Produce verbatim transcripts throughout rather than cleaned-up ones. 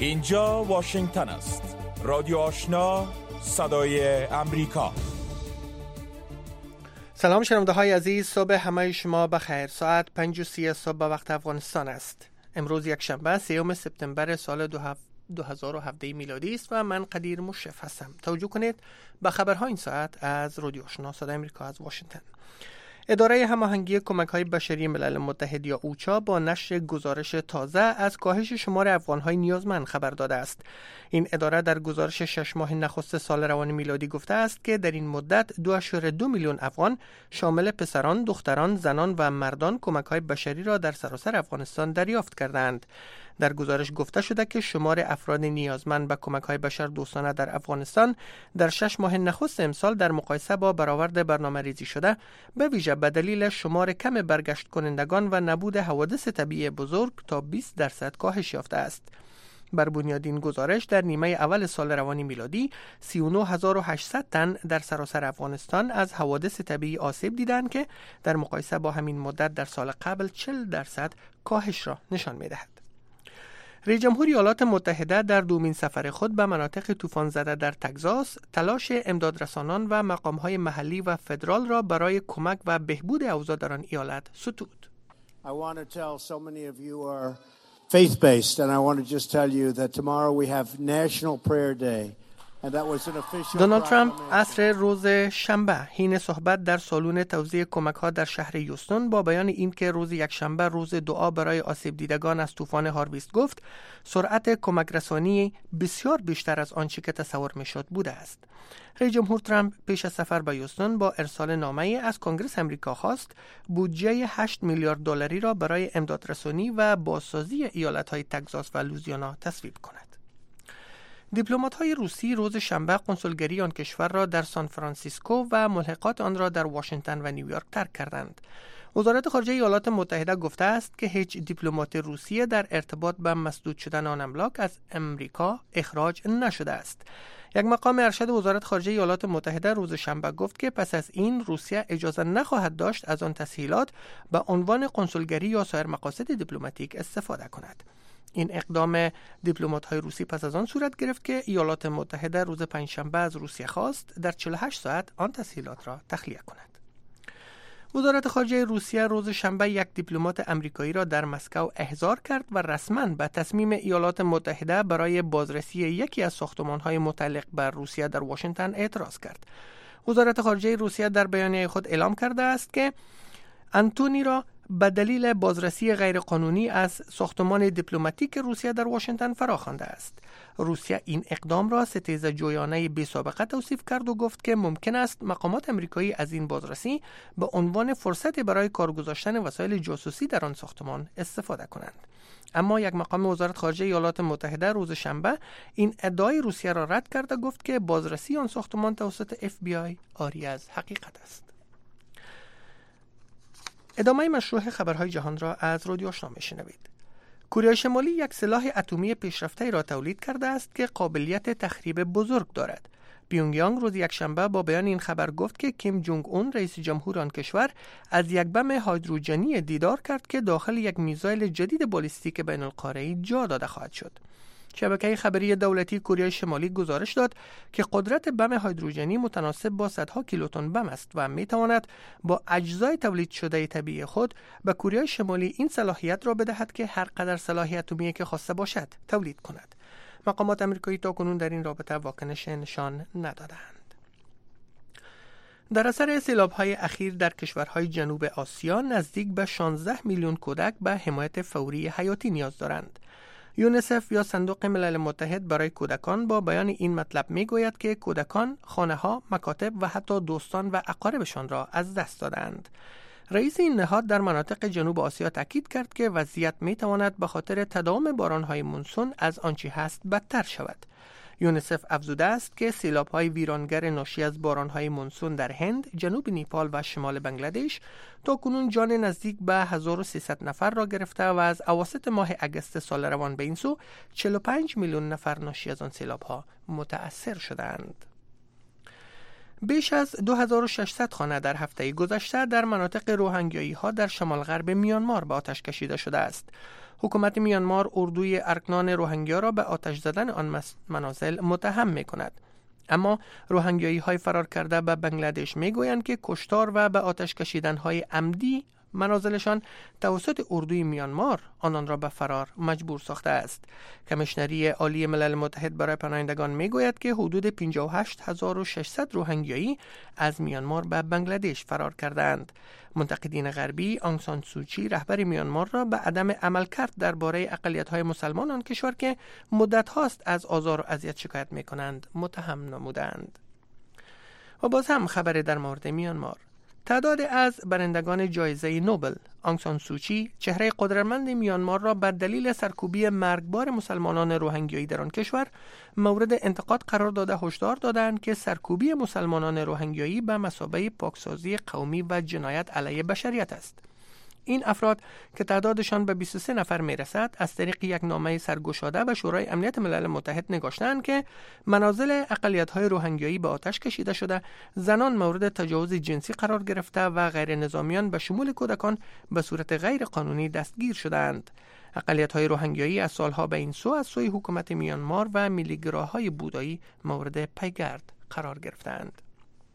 اینجا واشنگتن است. رادیو آشنا، صدای امریکا. سلام شنونده های عزیز، صبح همه شما بخیر. ساعت پنج و سی صبح به وقت افغانستان است. امروز یک شنبه سیوم سپتامبر سال دو هزار و هفده میلادی است و من قدیر مشرف هستم. توجه کنید به خبرهای این ساعت از رادیو آشنا صدای امریکا از واشنگتن. اداره هماهنگی کمک‌های بشری ملل متحد یا اوچا با نشر گزارش تازه از کاهش شمار افغان‌های نیازمند خبر داده است. این اداره در گزارش شش ماه نخست سال روان میلادی گفته است که در این مدت دو ممیز دو میلیون افغان شامل پسران، دختران، زنان و مردان کمک‌های بشری را در سراسر افغانستان دریافت کردند. در گزارش گفته شده که شمار افراد نیازمند به کمک‌های بشر دوستانه در افغانستان در شش ماه نخست امسال در مقایسه با برآورد برنامه‌ریزی شده به ویژه به دلیل شمار کم برگشت کنندگان و نبود حوادث طبیعی بزرگ تا بیست درصد کاهش یافته است. بر بنیاد این گزارش در نیمه اول سال روانی میلادی سی و نه هزار و هشتصد تن در سراسر افغانستان از حوادث طبیعی آسیب دیدند که در مقایسه با همین مدت در سال قبل چهل درصد کاهش را نشان می‌دهد. رئیس جمهور ایالات متحده در دومین سفر خود به مناطق طوفان زده در تگزاس تلاش امدادرسانان و مقام‌های محلی و فدرال را برای کمک و بهبود اوضاع در آن ایالت ستود. I want to tell so many of you are faith-based and I want to just tell you that tomorrow we have National Prayer Day. دونالد ترامپ عصر روز شنبه حین صحبت در سالن توزیع کمک‌ها در شهر یوستون با بیان اینکه روز یک شنبه روز دعا برای آسیب دیدگان از طوفان هارویست گفت سرعت کمک رسانی بسیار بیشتر از آنچه که تصور میشد بوده است. رئیس جمهور ترامپ پیش از سفر به یوستون با ارسال نامه‌ای از کنگره امریکا خواست بودجه هشت میلیارد دلاری را برای امدادرسانی و بازسازی ایالت‌های تگزاس و لوزیانا تصویب کند. دیپلمات‌های روسی روز شنبه قنسولگری آن کشور را در سان فرانسیسکو و ملحقات آن را در واشنگتن و نیویورک ترک کردند. وزارت خارجه ایالات متحده گفته است که هیچ دیپلمات روسیه در ارتباط با مسدود شدن آن املاک از امریکا اخراج نشده است. یک مقام ارشد وزارت خارجه ایالات متحده روز شنبه گفت که پس از این روسیه اجازه نخواهد داشت از آن تسهیلات به عنوان قنسولگری یا سایر مقاصد دیپلماتیک استفاده کند. این اقدام دیپلمات‌های روسی پس از آن صورت گرفت که ایالات متحده روز پنجشنبه از روسیه خواست در چهل و هشت ساعت آن تسهیلات را تخلیه کند. وزارت خارجه روسیه روز شنبه یک دیپلمات آمریکایی را در مسکو احضار کرد و رسما به تصمیم ایالات متحده برای بازرسی یکی از ساختمان‌های متعلق به روسیه در واشنگتن اعتراض کرد. وزارت خارجه روسیه در بیانیه خود اعلام کرده است که انتونی را به دلیل بازرسی غیرقانونی از ساختمان دیپلماتیک روسیه در واشنگتن فراخوانده است. روسیه این اقدام را ستیزه جویانه بی سابقه توصیف کرد و گفت که ممکن است مقامات آمریکایی از این بازرسی به عنوان فرصتی برای کار گذاشتن وسایل جاسوسی در آن ساختمان استفاده کنند. اما یک مقام وزارت خارجه ایالات متحده روز شنبه این ادعای روسیه را رد کرد و گفت که بازرسی آن ساختمان توسط اف بی آی عاری از حقیقت است. ادامه مشروع خبرهای جهان را از رادیو آشنا میشنوید. کره شمالی یک سلاح اتمی پیشرفته را تولید کرده است که قابلیت تخریب بزرگ دارد. پیونگیانگ روز یکشنبه با بیان این خبر گفت که کیم جونگ اون رئیس جمهور آن کشور از یک بم هیدروژنی دیدار کرد که داخل یک میزایل جدید بالستیک بین القاره‌ای جا داده خواهد شد. شبکه خبری دولتی کره شمالی گزارش داد که قدرت بم هیدروژنی متناسب با صدها کیلوتن بم است و میتواند با اجزای تولید شده طبیعی خود به کره شمالی این صلاحیت را بدهد که هر قدر سلاح اتمی که خواسته باشد تولید کند. مقامات آمریکایی تاکنون در این رابطه واکنش نشان ندادند. در اثر سیلاب‌های اخیر در کشورهای جنوب آسیا نزدیک به شانزده میلیون کودک به حمایت فوری حیاتی نیاز دارند. یونیسف یا صندوق ملل متحد برای کودکان با بیان این مطلب میگوید که کودکان خانه‌ها، مکاتب و حتی دوستان و اقاربشان را از دست دادند. رئیس این نهاد در مناطق جنوب آسیا تاکید کرد که وضعیت میتواند به خاطر تداوم باران‌های مونسون از آنچه هست بدتر شود. یونیسف افزوده است که سیلاب‌های ویرانگر ناشی از باران‌های مونسون در هند، جنوب نیپال و شمال بنگلادش تاکنون جان نزدیک به هزار و سیصد نفر را گرفته و از اواسط ماه اگست سال روان به این سو چهل و پنج میلیون نفر ناشی از آن سیلاب‌ها متأثر شدند. بیش از دو هزار و ششصد خانه در هفته گذشته در مناطق روهینگیایی ها در شمال غرب میانمار به آتش کشیده شده است. حکومت میانمار اردوی ارکنان روهینگیا را به آتش زدن آن منازل متهم می کند. اما روهینگیایی های فرار کرده به بنگلادش می گویند که کشتار و به آتش کشیدن های عمدی منازلشان توسط اردوی میانمار آنان را به فرار مجبور ساخته است. کمیشنری عالی ملل متحد برای پناهندگان می گوید که حدود پنجاه و هشت هزار و ششصد روهینگیایی از میانمار به بنگلادش فرار کردند. منتقدین غربی آنگ سان سوچی رهبر میانمار را به عدم عملکرد درباره اقلیت‌های مسلمان آن کشور که مدت هاست از آزار و اذیت شکایت می کنند متهم نمودند. و باز هم خبر در مورد میانمار. تعداد از برندگان جایزه نوبل آنگ سان سوچی چهره قدرتمند میانمار را به دلیل سرکوبی مرگبار مسلمانان روهینگیایی در آن کشور مورد انتقاد قرار داده هشدار دادند که سرکوبی مسلمانان روهینگیایی به مثابه پاکسازی قومی و جنایت علیه بشریت است. این افراد که تعدادشان به بیست و سه نفر میرسد از طریق یک نامه سرگشاده به شورای امنیت ملل متحد نگاشتند که منازل اقلیت‌های روهینگیایی به آتش کشیده شده، زنان مورد تجاوز جنسی قرار گرفته و غیر نظامیان به شمول کودکان به صورت غیر قانونی دستگیر شدند. اقلیت‌های روهینگیایی از سالها به این سو از سوی حکومت میانمار و ملیگراهای بودایی مورد پیگرد قرار گرفتند.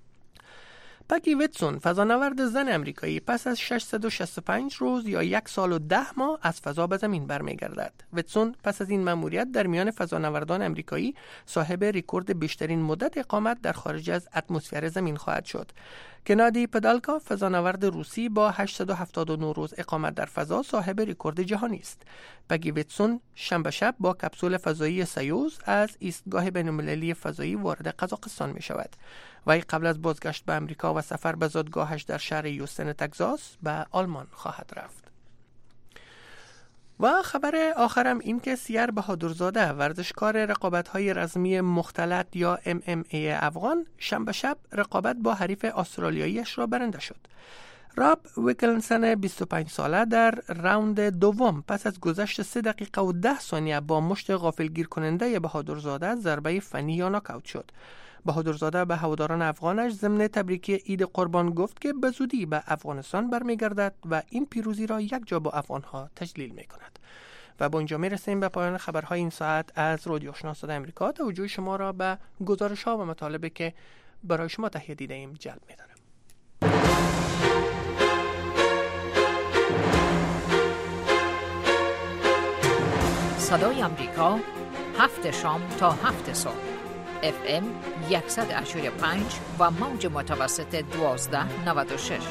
پگی ویتسون، فضانورد زن امریکایی، پس از ششصد و شصت و پنج روز یا یک سال و ده ماه از فضا به زمین برمیگردد. ویتسون پس از این مأموریت در میان فضانوردان امریکایی صاحب رکورد بیشترین مدت اقامت در خارج از اتمسفر زمین خواهد شد. گنادی پدالکا، فضانورد روسی، با هشتصد و هفتاد و نه روز اقامت در فضا صاحب رکورد جهانی است. پگی ویتسون شنبه شب با کپسول فضایی سیوز از ایستگاه بین‌المللی فضایی وارد قزاقستان می شود. وی قبل از بازگشت به امریکا و سفر به زادگاهش در شهر یوستن تگزاس به آلمان خواهد رفت. و خبر آخرم این که سیر بهادرزاده، ورزشکار رقابت‌های رزمی مختلط یا ام ام ای افغان، شنبه شب رقابت با حریف استرالیاییش را برنده شد. راب ویکلنسن بیست و پنج ساله در راوند دوم پس از گذشت سه دقیقه و ده ثانیه با مشت غافلگیر کننده بهادرزاده ضربه فنی یا ناکاوت شد. بهادرزاده به هواداران افغانش ضمن تبریک عید قربان گفت که به زودی به افغانستان برمیگردد و این پیروزی را یک جا با افغانها تجلیل می کند. و با اینجا می رسیم به پایان خبرهای این ساعت از رادیو آشنا صدای آمریکا. توجه شما را به گزارش ها و مطالبی که برای شما تهیه دیده ایم جلب می دارم. صدای آمریکا، هفت شام تا هفت صبح، اف ام صد و هشتاد و پنج و موج متوسط دوازده نود و شش.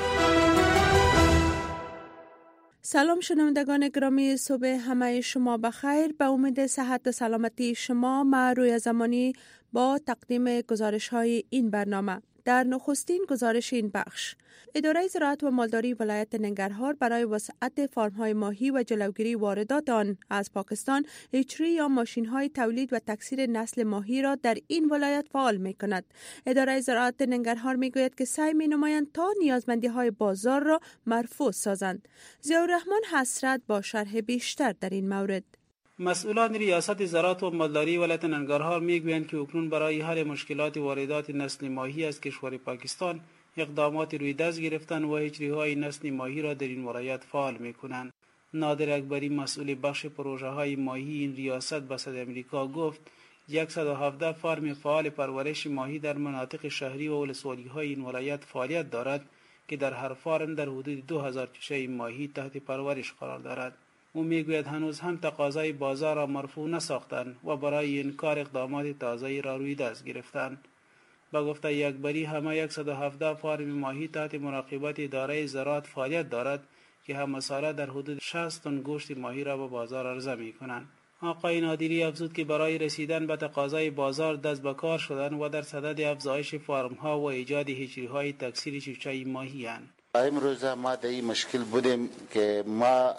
سلام شنوندگان گرامی، صبح همه شما بخیر. به امید صحت و سلامتی شما، من روی زمانی با تقدیم گزارش های این برنامه. در نخستین گزارش این بخش، اداره زراعت و مالداری ولایت ننگرهار برای وسعت فارم‌های ماهی و جلوگیری واردات آن از پاکستان، هچری یا ماشین‌های تولید و تکثیر نسل ماهی را در این ولایت فعال می‌کند. اداره زراعت ننگرهار می‌گوید که سعی می‌نمایند تا نیازمندی‌های بازار را مرفوع سازند. ضیاءالرحمن حسرت با شرح بیشتر در این مورد. مسئولان ریاست زراعت و مالداری ولایت ننگرهار میگویند که اکنون برای حل مشکلات واردات نسل ماهی از کشور پاکستان اقدامات روی دست گرفتن و هچری‌های نسل ماهی را در این ولایت فعال می‌کنند. نادر اکبری، مسئول بخش پروژه‌های ماهی این ریاست به صدای آمریکا گفت صد و هفده فارم فعال پرورش ماهی در مناطق شهری و ولسوالی‌های این ولایت فعالیت دارد که در هر فارم در حدود دو هزار تشه ماهی تحت پرورش قرار دارد. او میگوید هنوز هم تقاضای بازار را مرفوع نساختند و برای این کار اقدامات تازه‌ای را روی دست گرفتند. با گفته اکبری، همه صد و هفده فارم ماهی تحت مراقبت اداره زراعت فعالیت دارد که همه ساله در حدود شصت تن گوشت ماهی را به بازار عرضه می‌کنند. آقای نادری افزود که برای رسیدن به تقاضای بازار دست به کار شدند و در صدد افزایش فارم‌ها و ایجاد هچری‌های تکثیر چوچه ماهی اند. امروز ما در این مشکل بودیم که ما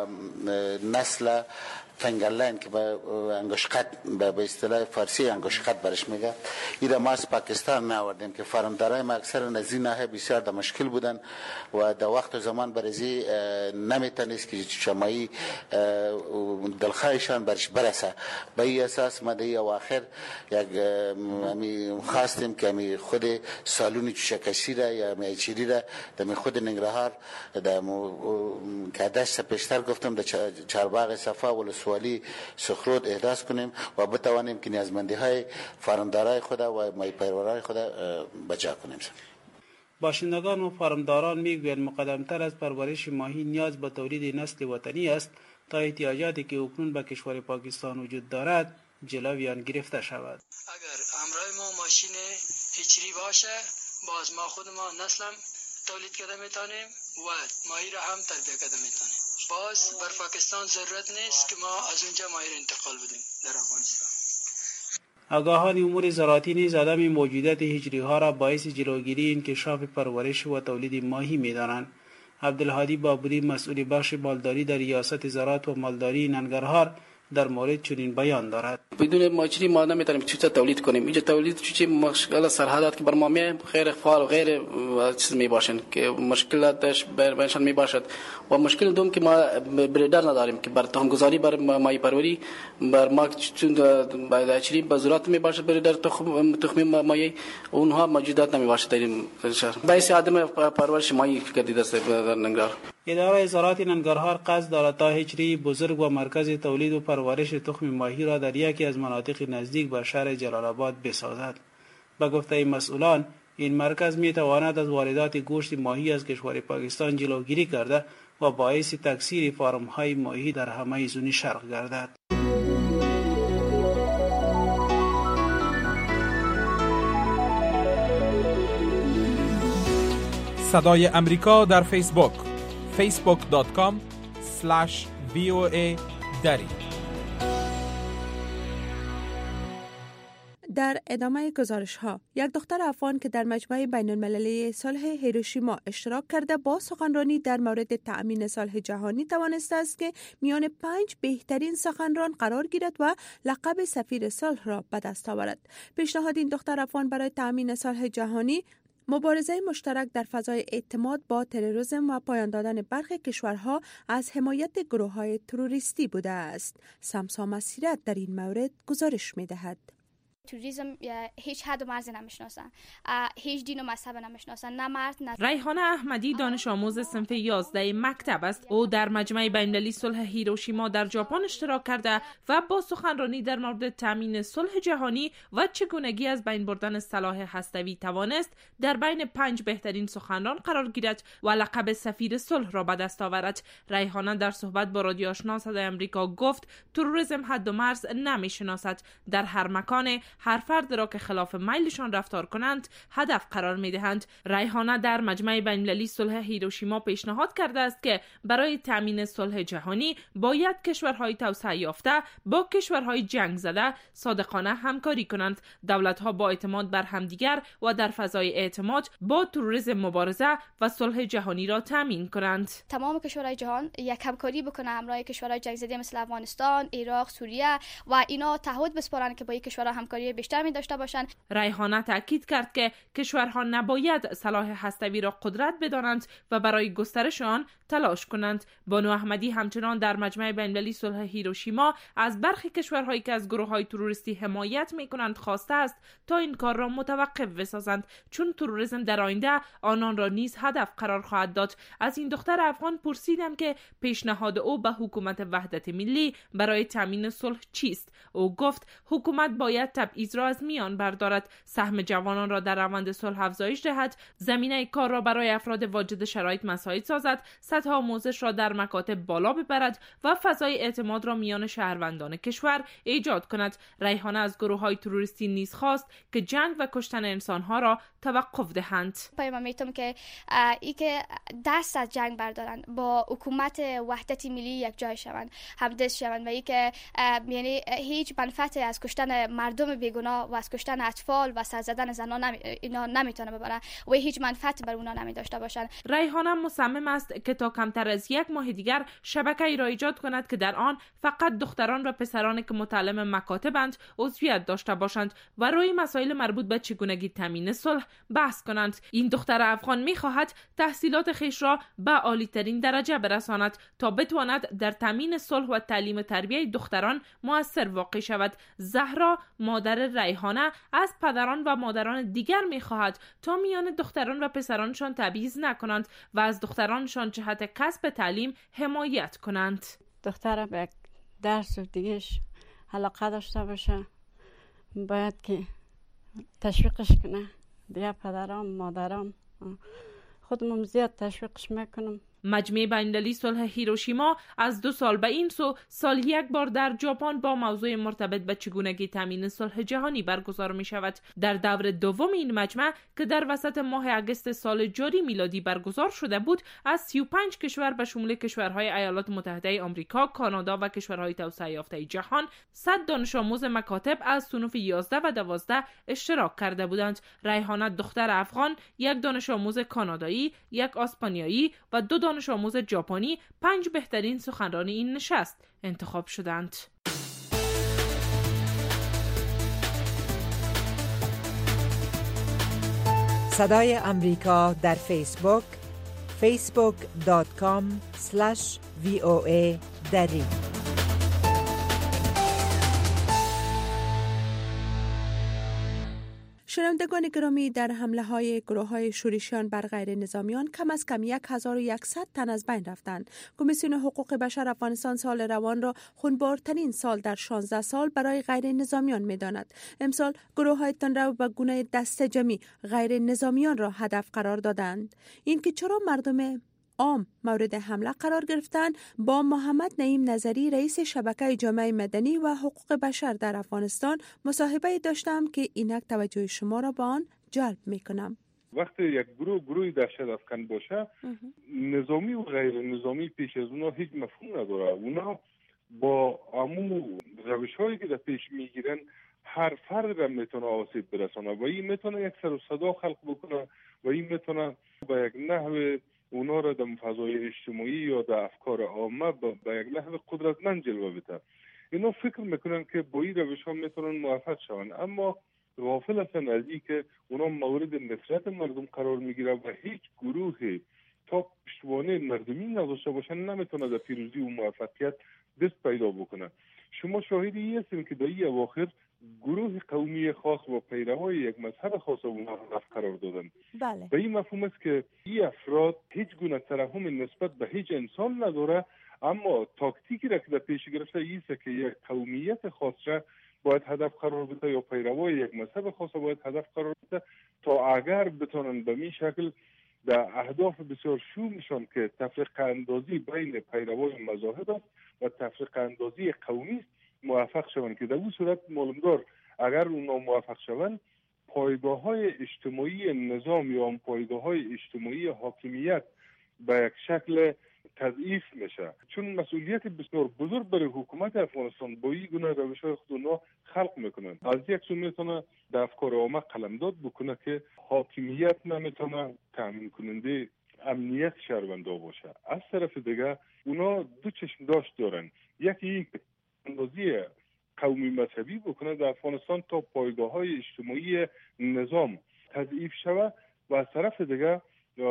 نسل فنگرلاین که به انگشقت به اصطلاح فارسی انگشقت برش میگه ایره ما از پاکستان نآوردیم که فرمدارای ما اکثر نزینه بسیار در مشکل بودن و در وقت و زمان برزی نمیتونست که شمایی دلخواهشان برش برسه. به این اساس ما در اواخر یک می خواستیم که می خود سالون چشکشی را یا میچری را در خود ننگرهار در که دست پیشتر گفتم در چارباغ صفا و سوالی سخرود احداث کنیم و بتوانیم که نیازمندی های فارمدارای خود و مای پیروارای خود بجا کنیم. باشندگان و فارمداران میگویند مقدمتر از پرورش ماهی نیاز به تولید نسل وطنی است تا احتیاجاتی که اکنون به کشور پاکستان وجود دارد جلوی آن گرفته شود. اگر همراه ما ماشین هچری باشه باز ما خود ما نسلم تولید کرده میتونیم و ماهی را هم تربیت کرده میتونیم. باز بر پاکستان ضرورت نیست که ما از اونجا ماهی را انتقال بدیم در افغانستان. آگاهان امور زراعتی نیز عدم موجودیت هجری ها را باعث جلوگیری انکشاف پرورش و تولید ماهی می‌دانند. عبدالهادی بابری مسئول بخش مالداری در ریاست زراعت و مالداری ننگرهار در مورد چنین بیان دارد. بدون ماهیچری ما نمیتونیم چیزی تولید کنیم. اینجا تولید چیزی مشکل سرحدات که بر ما می غیر فعال و غیر چیز می باشن که مشکلاتش برشان می باشد و مشکل دوم که ما بریدر نداریم که بر تخم گذاری بر ماهی پروری بر ما چون بایدچری به ضرورت می باشد بریدر تخم تخم ماهی اونها موجودات نمی باشد در این شهر. باعث عدم پرورش ماهی گردیده است در ننگرهار. اداره زراعت ننگرهار قصد دارد تا هچری بزرگ و مرکز تولید و پرورش تخم ماهی را در یکی از مناطق نزدیک به شهر جلال آباد بسازد. به گفته مسئولان این مرکز می تواند از واردات گوشت ماهی از کشور پاکستان جلوگیری کرده و باعث تکثیر فارم های ماهی در همه زون شرق گردد. صدای امریکا در فیسبوک فیسبوک دات کام اسلش وی او ای دری. در ادامه گزارش ها، یک دختر افغان که در مجمع بین المللی صلح هیروشیما اشتراک کرده با سخنرانی در مورد تأمین صلح جهانی توانسته است که میان پنج بهترین سخنران قرار گیرد و لقب سفیر صلح را به دست آورد. پیشنهاد این دختر افغان برای تأمین صلح جهانی مبارزه مشترک در فضای اعتماد با تروریسم و پایان دادن برخی کشورها از حمایت گروه‌های تروریستی بوده است. سمسا مسیرت در این مورد گزارش می‌دهد. تروریسم هیچ حد و مرزی نمیشناسن، هیچ دین و مذهب نمیشناسن، نه مرد نه. ریحانه احمدی دانش آموز صنف یازده مکتب است. او در مجمع بین‌المللی صلح هیروشیما در ژاپن اشتراک کرده و با سخنرانی در مورد تامین صلح جهانی و چگونگی از بین بردن سلاح هسته‌ای توانست در بین پنج بهترین سخنران قرار گیرد و لقب سفیر صلح را به دست آورد. ریحانه در صحبت با رادیو آشنا صدای آمریکا گفت تروریسم حد و مرز نمیشناسد. در هر مکان هر فرد را که خلاف میلشان رفتار کنند هدف قرار می دهند. ریحانه در مجمع بین‌المللی صلح هیروشیما پیشنهاد کرده است که برای تامین صلح جهانی باید کشورهای توسعه یافته با کشورهای جنگ زده صادقانه همکاری کنند. دولت‌ها با اعتماد بر همدیگر و در فضای اعتماد با تروریسم مبارزه و صلح جهانی را تامین کنند. تمام کشورهای جهان یک همکاری بکنه همراه کشورهای جنگ زده مثل افغانستان، عراق، سوریه و اینا تعهد بسپارن که با یک کشورها همکاری بیشتر می داشته باشند. ریحانه تاکید کرد که کشورها نباید سلاح هسته‌ای را قدرت بدانند و برای گسترش آن تلاش کنند. بانو احمدی همچنان در مجمع بین‌المللی صلح هیروشیما از برخی کشورهایی که از گروه‌های تروریستی حمایت می‌کنند خواسته است تا این کار را متوقف بسازند، چون تروریسم در آینده آنان را نیز هدف قرار خواهد داد. از این دختر افغان پرسیدم که پیشنهاد او به حکومت وحدت ملی برای تامین صلح چیست. او گفت حکومت باید تبعیض را از میان بردارد، سهم جوانان را در روند صلح افزایش دهد، زمینه کار را برای افراد واجد شرایط مساعد سازد، سطح آموزش را در مکاتب بالا ببرد و فضای اعتماد را میان شهروندان کشور ایجاد کند. ریحانه از گروه‌های تروریستی نیز خواست که جنگ و کشتن انسان‌ها را توقف دهند. پیام میتونم که ای که دست از جنگ بردارن، با حکومت وحدت ملی یک جای شوند، همدست شوند و ای که یعنی هیچ منفعتی از کشتن مردم بیگناه و از کشتن اطفال و سر زدن زنان نمی... اینا نمیتونه ببرن و هیچ منفعتی بر اونا نمی داشته باشن. ریحانه مصمم است که تا کمتر از یک ماه دیگر شبکه‌ای را ایجاد کند که در آن فقط دختران و پسرانی که متعلم مکاتبند عضویت داشته باشند و روی مسائل مربوط به چگونگی تامین صلح بحث کنند. این دختر افغان می‌خواهد تحصیلات خیش را به عالی‌ترین درجه برساند تا بتواند در تامین صلح و تعلیم و تربیت دختران مؤثر واقع شود. زهرا مادر ریحانه از پدران و مادران دیگر می‌خواهد تا میان دختران و پسرانشان تبعیض نکنند و از دخترانشان جهت کسب تعلیم حمایت کنند. دخترم به درس و دیگهش علاقه داشته باشه، باید که تشویقش کنه. دیگه پدرام مادرام خودمون زیاد تشویقش میکنم. مجمع بین‌المللی صلح هیروشیما از دو سال به این سو سال یک بار در ژاپن با موضوع مرتبط به چگونگی تامین صلح جهانی برگزار می شود. در دور دوم این مجمع که در وسط ماه اگست سال جاری میلادی برگزار شده بود، از سی و پنج کشور به شمول کشورهای ایالات متحده آمریکا، کانادا و کشورهای توسعه یافته جهان صد دانش آموز مکاتب از صنوف یازده و دوازده اشتراک کرده بودند. ریحانه دختر افغان، یک دانش آموز کانادایی، یک اسپانیایی و دو دانش آموز ژاپنی پنج بهترین سخنران این نشست انتخاب شدند. صدای امریکا در فیسبوک فیسبوک دات کام اسلش وی او ای دری. شنوندگان گرامی، در حمله های گروه های شورشیان بر غیر نظامیان کم از کم هزار و صد تن از بین رفتند. کمیسیون حقوق بشر افغانستان سال روان را خونبارترین سال در شانزده سال برای غیر نظامیان می داند. امسال گروه های تندرو به گونه دست جمعی غیر نظامیان را هدف قرار دادند. این که چرا مردم عام مورد حمله قرار گرفتند، با محمد نعیم نظری رئیس شبکه جامعه مدنی و حقوق بشر در افغانستان مصاحبه داشتم که اینک توجه شما را به آن جلب میکنم. وقتی یک گروه گروهی دهشت افکن باشه، نظامی و غیر نظامی پیش از اونا هیچ مفهوم نداره. اونا با امو روش هایی که در پیش میگیرن هر فرد را میتونه آسیب برسانه و این میتونه یک سر و صدا خلق بکنه و این میتونه با یک نحو اونا را در فضای اجتماعی یا در افکار عامه به یک نحو قدرتمند جلوه بده. اینا فکر میکنن که با این روش ها میتونن موفق شون، اما غافل هستن از این که اونا مورد نفرت مردم قرار میگیره و هیچ گروهی تا پشتوانه مردمی نداشته باشن نمیتونه در پیروزی و موفقیت دست پیدا بکنه. شما شاهدی هستین که در این اواخر گروه قومی خاص و پیروای یک مذهب خاص اونا را قرار دادن. بله. به این مفهوم است که این افراد هیچ گونه ترحم نسبت به هیچ انسان نداره، اما تاکتیکی را که در پیش گرفته ایست که یک قومیت خاص را باید هدف قرار بده یا پیروای یک مذهب خاص باید هدف قرار بده تا اگر بتونن به این شکل در اهداف بسیار شومشان که تفریق اندازی بین پیروای مذاهب است و تفریق اندازی قومی است موفق شوند، که در اون صورت معلومدار اگر اونا موفق شوند پایگاه های اجتماعی نظام یا پایگاه های اجتماعی حاکمیت به یک شکل تضعیف میشه، چون مسئولیت بسیار بزرگ برای حکومت افغانستان با این گونه روش های خود اونا خلق میکنن. از یک سو میتونه در افکار عامه قلمداد بکنه که حاکمیت نمیتونه تامین کننده امنیت شهروندان باشه. از طرف دیگه اونا دو چشم داشت دارن، یکی این اندازی قومی مذهبی بکنه در افغانستان تا پایگاه های اجتماعی نظام تضعیف شود و از طرف دیگه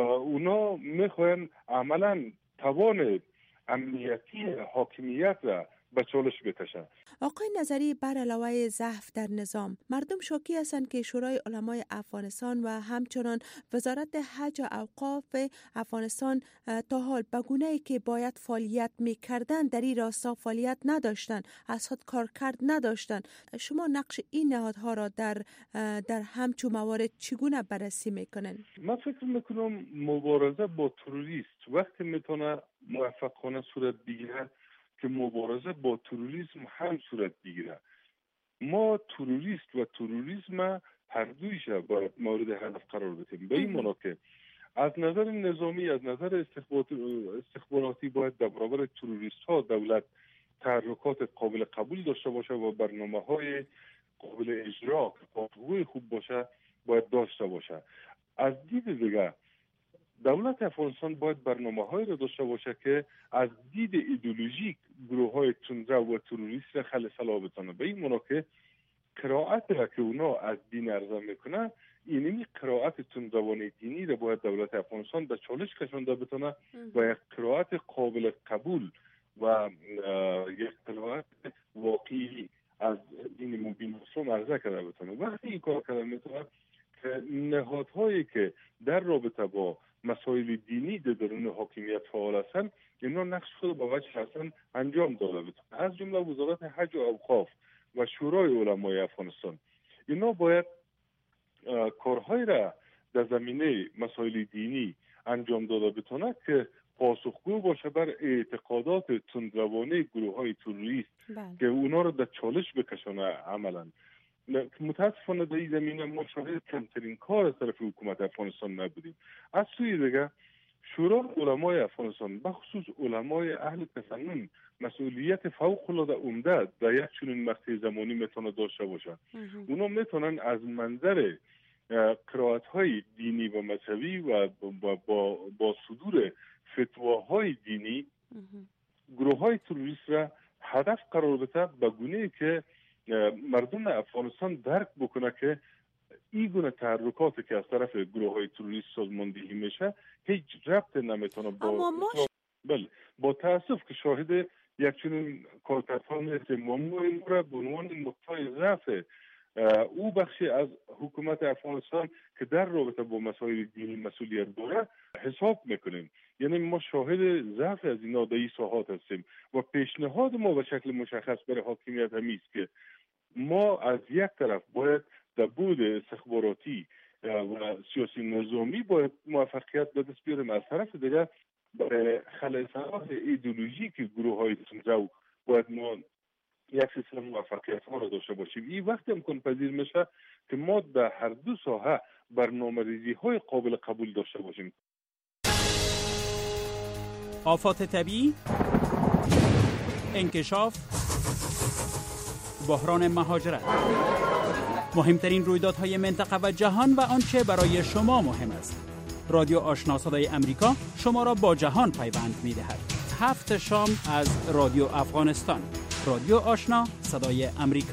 اونا میخواین عملا توان امنیتی حاکمیت را به چالش بکشن. آقای نظری، بر علاوه ضعف در نظام، مردم شاکی هستند که شورای علمای افغانستان و همچنان وزارت حج و اوقاف افغانستان تا حال به گونه‌ای که باید فعالیت می‌کردند در این راستا فعالیت نداشتند، از خود کارکرد نداشتند. شما نقش این نهادها را در در همچون موارد چگونه بررسی میکنن؟ من فکر میکنم مبارزه با تروریست وقتی میتونه موفقانه صورت بگیره که مبارزه با تروریسم هم صورت بگیره. ما تروریست و تروریسم هر دویش باید مورد هدف قرار بدیم. به این معنی که از نظر نظامی، از نظر استخباراتی باید در برابر تروریست ها دولت تحرکات قابل قبول داشته باشه و برنامه های قابل اجرا که پاسخگوی خوب باشه باید داشته باشه. از دید دیگه دولت افغانستان باید برنامه‌هایی را داشته باشه که از دید ایدئولوژیک گروه‌های تندرو و تروریست را خل صلاح بتونه. به این معنا که قرائت را که اونا از دین عرضه میکنه، اینمی قرائت تندروانه دینی را باید دولت افغانستان به چالش کشانده بتونه و یک قرائت قابل قبول و یک قرائت واقعی از دین مبین مسلم عرضه کرده بتونه. وقتی این کار کرده میتونه که نهادهایی که در رابطه با مسائل دینی در درون حاکمیت فعال هستند، اینا نقش خود با وجه حسن انجام داده بتونه. از جمله وزارت حج و اوقاف و شورای علمای افغانستان، اینا باید کارهای را در زمینه مسائل دینی انجام داده بتونه که پاسخگو باشه بر اعتقادات تندروانه گروه های تروریست که اونا رو در چالش بکشونه. عملا متاسفانه در این زمینه ما شاهد کمترین کار از طرف حکومت افغانستان نبودیم. از سوی دیگه شورای علمای افغانستان بخصوص علمای اهل تسنن مسئولیت فوق العاده عمده در یک چنین مقطع زمانی میتونه داشته باشه. اونا میتونن از منظر قرائت‌های دینی و مذهبی و با, با, با صدور فتواهای دینی گروه‌های تروریست را هدف قرار بده به گونه‌ای که مردم افغانستان درک بکنه که این گونه تحرکاتی که از طرف گروه‌های تروریست سازماندهی میشه هیچ ربط نمیتونه با مش... بله با تاسف که شاهد یک چنین کارکردها نیستیم. ما این را به عنوان نقطه ضعف او بخشی از حکومت افغانستان که در رابطه با مسائل دینی مسئولیت داره حساب میکنیم. یعنی ما شاهد ضعف از این نادایی ساحات هستیم و پیشنهاد ما به شکل مشخص برای حاکمیت همیست که ما از یک طرف باید در بود استخباراتی و سیاسی نظامی باید موفقیت به دست بیاریم، از طرف دیگر برای خلع صلاح ایدئولوژیک گروه های تندرو باید ما یک سلسله موفقیت ها را داشته باشیم. این وقت امکان پذیر میشه که ما در هر دو ساحه برنامه‌ریزی های قابل قبول داشته باشیم. آفات طبیعی، انکشاف، بحران مهاجرت، مهمترین رویدادهای منطقه و جهان و آنچه برای شما مهم است. رادیو آشنا صدای امریکا شما را با جهان پیوند می‌دهد. هفت شام از رادیو افغانستان. رادیو آشنا صدای امریکا.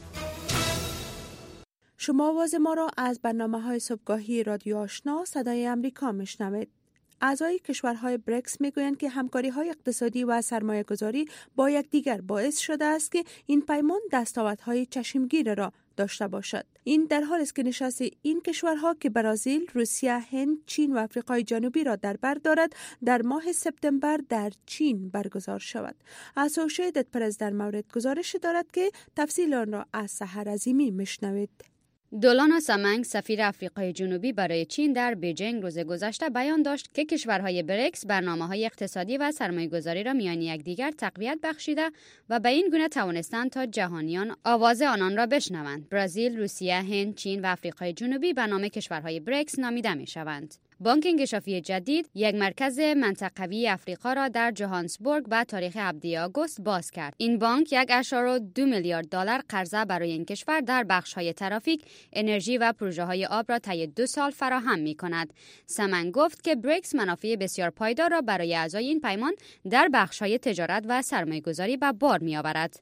شما آواز ما را از برنامه‌های صبحگاهی رادیو آشنا صدای امریکا میشنوید. اعضای کشورهای بریکس میگویند که همکاری‌های اقتصادی و سرمایه‌گذاری با یکدیگر باعث شده است که این پیمان دستاوردهای چشمگیر را داشته باشد. این در حالی است که نشست این کشورها که برزیل، روسیه، هند، چین و آفریقای جنوبی را در بر دارد در ماه سپتامبر در چین برگزار شود. اسوسییتد پرس در مورد گزارش دارد که تفصیل آن را از سحر عظیمی میشنوید. دولانا سامنگ سفیر آفریقای جنوبی برای چین در بیجینگ روز گذشته بیان داشت که کشورهای بریکس برنامه‌های اقتصادی و سرمایه‌گذاری را میان یکدیگر تقویت بخشیده و به این گونه توانستند تا جهانیان آواز آنان را بشنوند. برزیل، روسیه، هند، چین و آفریقای جنوبی به نام کشورهای بریکس نامیده می‌شوند. بانک انکشافی جدید یک مرکز منطقوی افریقا را در جوهانسبورگ به تاریخ هفدهم آگوست باز کرد. این بانک یک اشاره دو میلیارد دلار قرضه برای این کشور در بخش‌های ترافیک، انرژی و پروژه‌های آب را طی دو سال فراهم می‌کند. سمن گفت که بریکس منافع بسیار پایدار را برای اعضای این پیمان در بخش‌های تجارت و سرمایه‌گذاری به بار می‌آورد.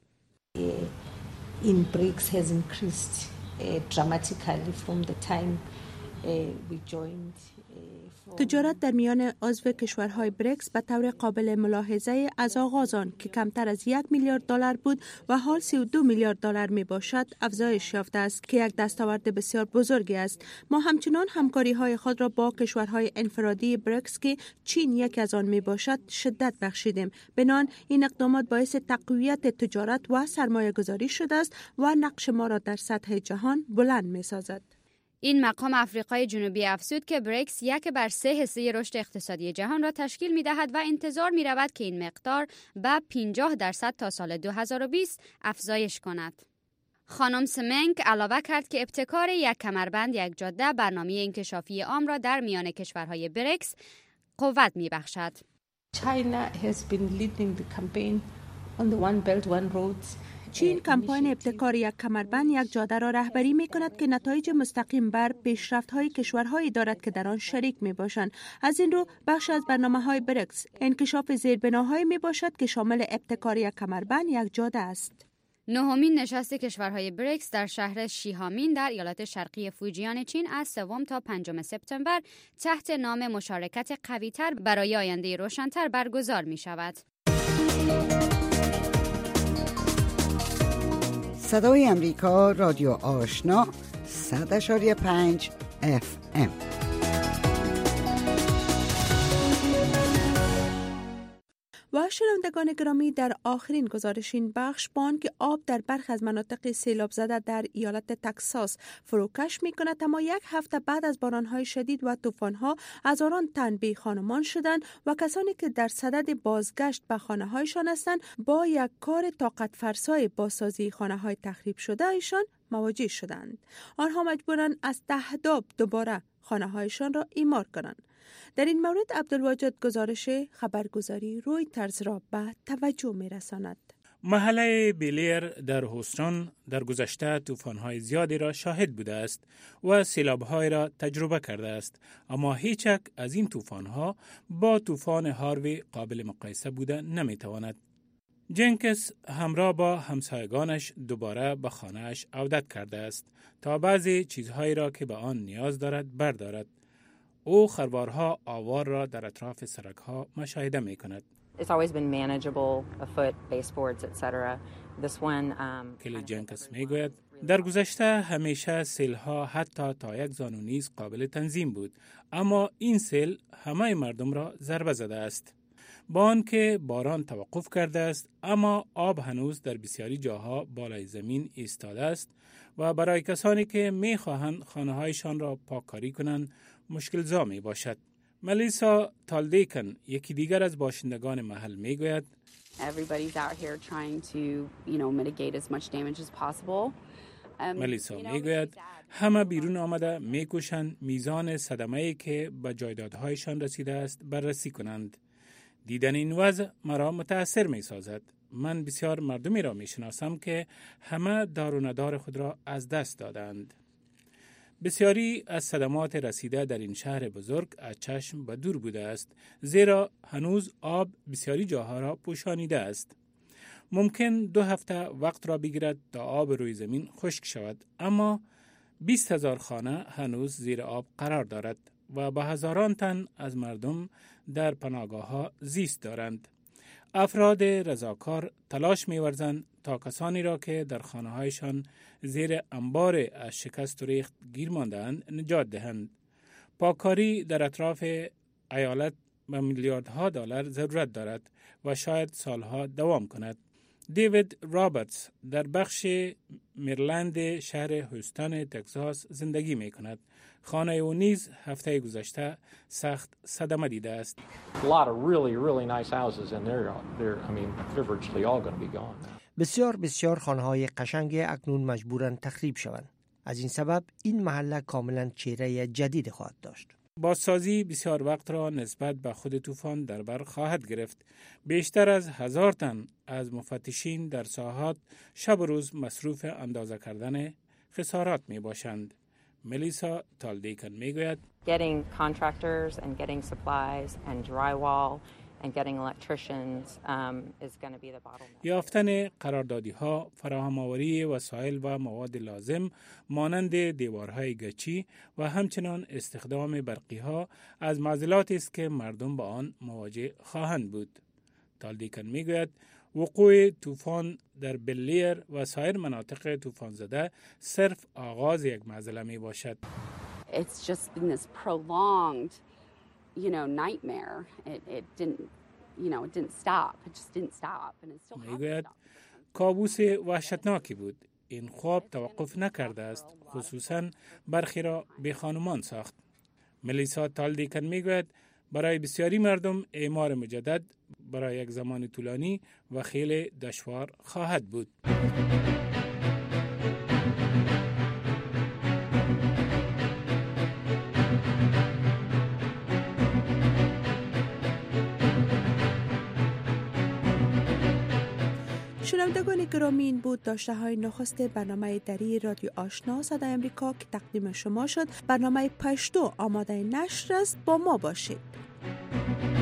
In BRICS has increased uh, dramatically from the time uh, we joined. تجارت در میان عضو کشورهای بریکس به طور قابل ملاحظه از آغاز آن که کمتر از یک میلیارد دلار بود و حال سی و دو میلیارد دلار می باشد افزایش یافته است که یک دستاورد بسیار بزرگی است. ما همچنان همکاری های خود را با کشورهای انفرادی بریکس که چین یکی از آن می باشد شدت بخشیدیم. بنان این اقدامات باعث تقویت تجارت و سرمایه گذاری شده است و نقش ما را در سطح جهان بلند می سازد. این مقام آفریقای جنوبی افزود که بریکس یک بر سه حصه رشد اقتصادی جهان را تشکیل می دهد و انتظار می رود که این مقدار به پنجاه درصد تا سال دو هزار و بیست افزایش کند. خانم سمنگ علاوه کرد که ابتکار یک کمربند یک جاده برنامه انکشافی عام را در میان کشورهای بریکس قوت می بخشد. China has been leading the campaign on the One Belt One Road چین کمپاین ابتکار یک کمربند یک جاده را رهبری می کند که نتایج مستقیم بر پیشرفت های کشورهایی دارد که در آن شریک می باشند. از این رو بخش از برنامه های بریکس انکشاف زیربناهایی می باشد که شامل ابتکار یک کمربند یک جاده است. نهمین نشست کشورهای بریکس در شهر شیهامین در ایالت شرقی فوجیان چین از سوم تا پنجم سپتامبر تحت نام مشارکت قوی‌تر برای آینده روشن‌تر برگزار می شود. صدای امریکا، رادیو آشنا، صد اشاری پنج اف ام. و شنوندگان گرامی، در آخرین گزارش این بخش بان که آب در برخی از مناطق سیلاب زده در ایالت تگزاس فروکش می کند، اما یک هفته بعد از بارانهای شدید و طوفان‌ها هزاران تن بی خانمان شدند و کسانی که در صدد بازگشت به خانه‌هایشان هستند با یک کار طاقت فرسای بازسازی خانه‌های تخریب شده ایشان مواجه شدند. آنها مجبورند از تهداب دوباره خانه‌هایشان را اعمار کنند. در این مورد عبدالواجد گزارش خبرگزاری رویترز را به توجه می رساند. محله بیلیر در هوستون در گذشته طوفان‌های زیادی را شاهد بوده است و سیلاب‌های را تجربه کرده است، اما هیچ یک از این طوفان‌ها با طوفان هاروی قابل مقایسه بوده نمی‌تواند. جنکس همراه با همسایگانش دوباره به خانه‌اش عودت کرده است تا بعضی چیزهایی را که به آن نیاز دارد بردارد. او خروارها آوار را در اطراف سرک‌ها مشاهده می‌کند. It's always been manageable, afoot, baseboards, et cetera. This one um کلی جنکس میگوید در گذشته همیشه سیل‌ها حتی تا یک زانو نیز قابل تنظیم بود، اما این سیل همه مردم را ضربه زده است. با آنکه باران توقف کرده است، اما آب هنوز در بسیاری جاها بالای زمین ایستاده است و برای کسانی که می‌خواهند خانه‌هایشان را پاککاری کنند مشکل زا می باشد. ملیسا تالدیکن، یکی دیگر از باشندگان محل میگوید Everybody's out here trying to, you know, mitigate as much damage as possible. ملیسا میگوید همه بیرون آمده میکوشند میزان صدمه‌ای که به جایدادهایشان رسیده است بررسی کنند. دیدن این وضع مرا متأثر می سازد. من بسیار مردمی را می شناسم که همه دار و ندار خود را از دست دادند. بسیاری از صدمات رسیده در این شهر بزرگ از چشم به دور بوده است، زیرا هنوز آب بسیاری جاها را پوشانیده است. ممکن دو هفته وقت را بگیرد تا آب روی زمین خشک شود، اما بیست هزار خانه هنوز زیر آب قرار دارد و با هزاران تن از مردم در پناهگاه‌ها زیست دارند. افراد رضاکار تلاش می‌ورزند تا کسانی را که در خانه‌هایشان زیر انبار از شکست و ریخت گیر مانده‌اند نجات دهند. پاککاری در اطراف ایالت به میلیاردها دلار ضرورت دارد و شاید سالها دوام کند. دیوید رابرتس در بخش میرلند شهر هوستون تگزاس زندگی می کند. خانه او نیز هفته گذشته سخت صدمه دیده است. بسیار بسیار خانه‌های قشنگ اکنون مجبورن تخریب شوند. از این سبب این محله کاملا چهره جدید خواهد داشت. بازسازی بسیار وقت را نسبت به خود طوفان در بر خواهد گرفت. بیشتر از هزار تن از مفتشین در ساحات شب و روز مصروف اندازه کردن خسارات می باشند. ملیسا تالدیکن می گوید getting contractors and getting supplies and drywall and getting electricians um, is going to be the bottleneck. یافتن قراردادی ها، فراهم آوری وسایل و مواد لازم مانند دیوارهای گچی و همچنان استخدام برقی ها از معضلاتی است که مردم با آن مواجه خواهند بود. تالدیکن میگوید وقوع طوفان در بلیر و سایر مناطق طوفان زده صرف آغاز یک معضله می باشد. It's just been this prolonged, you know, nightmare. It, it didn't, you know, it didn't stop. It just didn't stop, and it still hasn't stopped. کابوس وحشتناکی بود. این خواب توقف نکرده است. خصوصاً برخی را به خانمان ساخت. ملیسا تالدیکن میگوید برای بسیاری مردم اعمار مجدد برای یک زمان طولانی و خیلی دشوار خواهد بود. شنوندگان گرامی، این بود داشته های نخست برنامه دری رادیو آشنا صدای امریکا که تقدیم شما شد. برنامه پشتو آماده نشر است، با ما باشید.